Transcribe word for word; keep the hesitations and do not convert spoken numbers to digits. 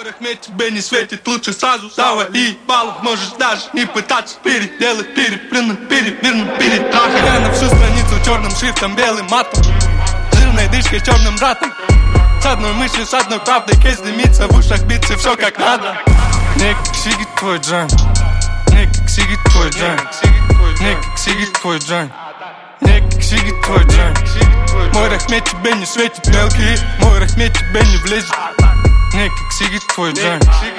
рахмет тебе не светит, лучше сразу завали баллов. Можешь даже не пытаться переделать, перепрыгнуть, перевернуть, перетрахать. Я на всю страницу черным шрифтом, белым матом, жирной дышкой, черным ратом. С одной мыслью, с одной правдой, кейс дымится, в ушах биться, все как надо. Не как сигит твой джойнт, не как сигит твой джойнт, не как сигит твой джойнт, не как сигит твой джойнт. Мой рахмет тебе не светит, мелкий, мой рахмет тебе не влезет. Не как сигит твой джойнт.